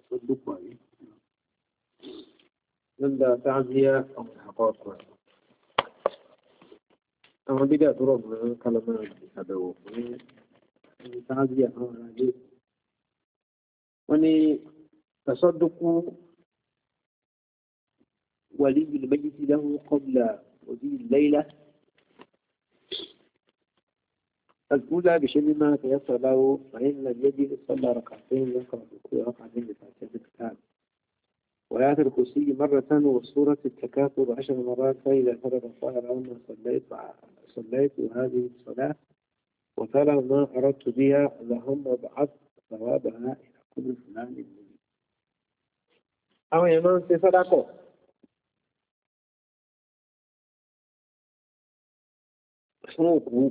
تصدق عليه نبدأ تعزية أو الحقائق أما بدأ ترى كلمات هذا تعزية أو العجيب وني تصدق ولي الميت له قبل وزي الليلة الأولى بشأن ما تيسر له فإن لم يجد صلى ركعتين يقرأ في كل ركعتين بفاتحة الكتاب وآيات الكرسي مرة وسورة التكاثر 10 مرات فإذا فرغ قال اللهم صليت هذه الصلاة وفعل ما أردت بها اللهم ابعث ثوابها إلى كل فلان مني أو يمان في صدقه سنوكو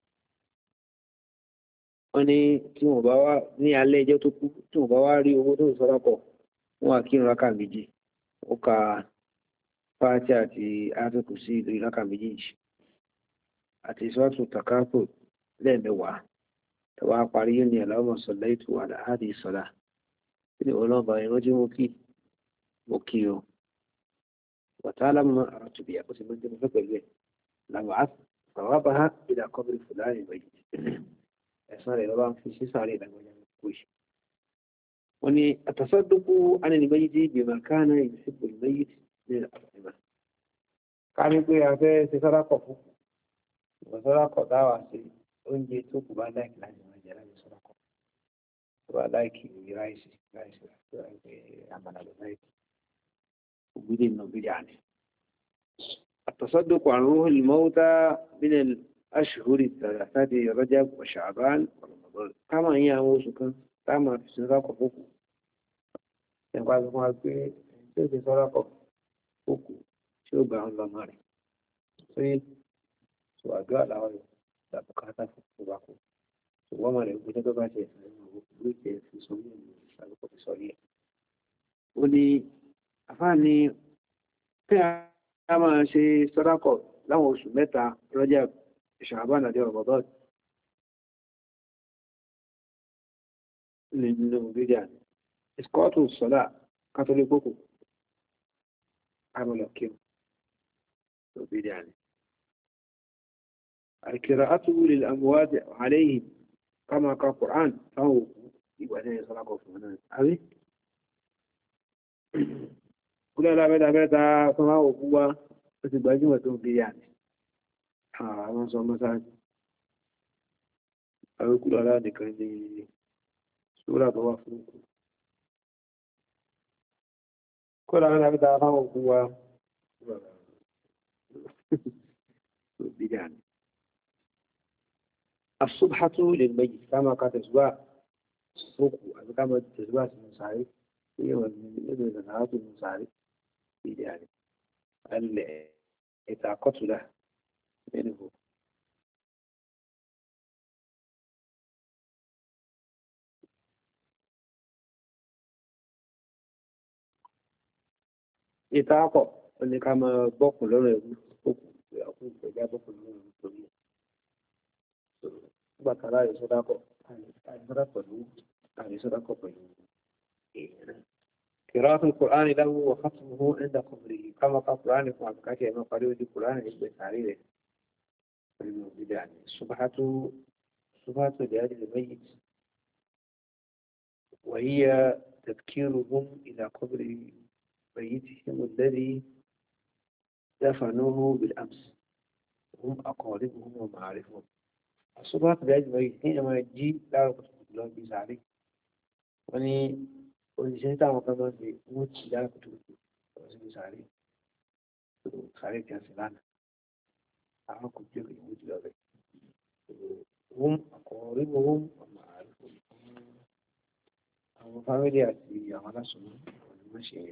wọ́n ní tí wọ́n bá wá ní alẹ́ ẹjọ́ tó kú tí wọ́n bá wá rí owó tó ń sọ́dọ̀kọ̀ wọ́n á kírun rákà méjì ó ka fáátì àti áfíkù sí lórí rákà méjì àti sọ́ọ̀tù tàkápò lẹ́ẹ̀mẹ́wàá tàwa parí yóò ní Allahumma sallaytu ala hadhihi salah ní ọlọ́ọ̀bà ìran tí mo kí o wọ̀tá alámọ̀ àràtù bíi àkọsí mọ́ tí mo fẹ́ pẹ̀lú ẹ̀ làwọn àbábá ila qabri fulani mayyit ẹ̀sán rẹ̀ lọ́wọ́ fi sí sáré ìdàgbàjá kò ṣe. wọ́n ní àtàsọ́dúnkú anìlìmẹ́yìdì bima kana yuhibbu al-mayyit ní àfẹ́mà. ká ní pé a fẹ́ ṣe sọ́dákọ̀ fún ìwọ̀n sọ́dákọ̀ dáwà sí oúnjẹ tó kù bá láìkì láti máa jẹ láti sọ́dákọ̀ tó bá láìkì ráìsì àmàlà lọ láìkì ògbídé nà ògbídé àná. التصدق عن روح الموتى من الأشهر الثلاثة رجب وشعبان ورمضان كما هي موسكا كما في سنة فوكو يقال لهم في سنة فوكو شو بعون لماري سيد سواء قال أو لا بكاتا فوكو سواء ما لو كنت بقى شيء في سوريا سابقا في سوريا ولي أفاني كما شيء صدقة له سمتا رجب شعبان àti Ramadan nínú bídíà ní ìskọ́tù sọ́lá kátólíkókò àmàlọ́kíw nínú bídíà ní القراءة للأموات عليهم كما قال القرآن فهو يبقى ní صلاة فمنا أبي كل لا بدا فهو هو تباجمة بيديا ní àwọn sọ mọ́sáàjì àwẹ́kùlọ aládìkan ní ṣúra tó wà fún òkú kọ́lá àwọn àbíta fáwọn òkú wa bídá ní asúbhátú lè méjì káàmà ká tẹ̀sùbá òkú àti káàmà tẹ̀sùbá sí mùsàárì tí yíwọ̀n nínú ìrìnàjò mùsàárì bídá ní alẹ́ ìtàkọ́tùlá منه ìtaakọ̀ ní ká máa bọ́kùn lọ́rọ̀ ẹ̀wú òkú ìyàkùn ìgbẹ̀já bọ́kùn lọ́rọ̀ ẹ̀wú torí ẹ̀ gbàtàrà ìsọdákọ̀ àìsọdákọ̀ pẹ̀lú èèyàn قراءة القرآن له وختمه عند قبره كما قال القرآن فعبكاته ما قالوا دي القرآن يثبت عليه يعني الصبحة لأجل الميت وهي تذكيرهم إلى قبر ميتهم الذي دفنوه بالأمس هم أقاربهم ومعارفهم الصبحة لأجل الميت حينما يجي لا يقصد الله بزعله وني ونشهد كما في موت لا يقصد بزعله خارج كان سلانا أعاكم جميع وجلاله هم أقاربهم ومعارفهم أو فاميلياتي على سنة والمشي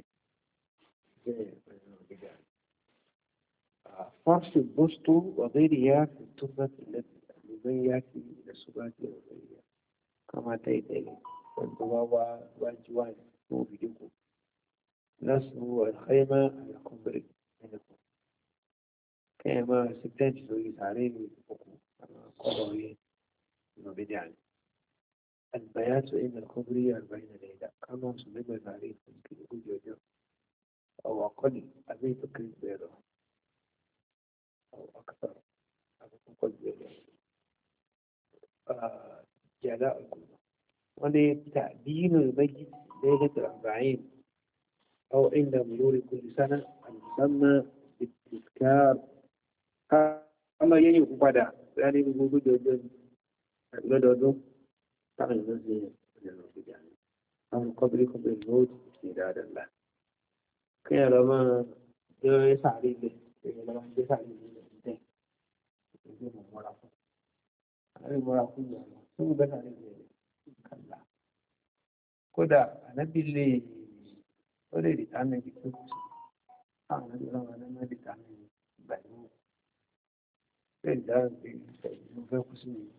فرش البسط وغيرها في التهمة التي لمن يأتي إلى الصلاة وغيرها كما تيتي والبواوى والجوان هو بدكم نصب والخيمة على قبر منكم كما سبتنت لويس عليه قضاء إنه بدعني البيات عند الخبر 40 ليلة كما سلم عليه في الوجود أو أقل أبي فكر بيضة أو أكثر أبي فكر بيضة جلاء القلوب ولتعديل الميت ليلة 40 أو عند مرور كل سنة المسمى بالتذكار كما يجب بدأ يعني بوجود لدودو تعالى نزل يعني أو قبل الموت استعدادا له كي لما يسعى لي لما يسعى لي المراقبة ثم بدأ لي كلا كذا أنا باللي أريد أن أجد أنا لما ما أريد أن أجد إلا بفقسي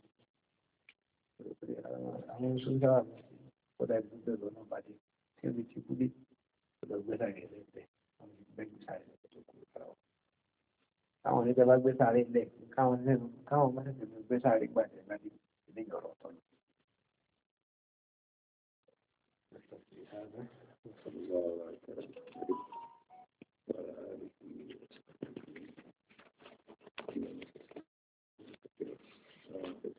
àwọn sójà kódà ìdúgbò lọ́nà bàdé tí ó ti kú dé ọ̀dọ̀ gbé sáré lẹ́sẹ̀ àwọn ìgbẹ́ gbé sáré lẹ́sẹ̀ tó kú lára wọn. Táwọn oníjọba gbé sáré lẹ̀ káwọn bá tẹ̀sẹ̀ gbé sáré gbàdé láti ilé ìyọ̀rọ̀ ọ̀tọ̀ ni. وصلى الله على محمد وعلى آله وصحبه وسلم.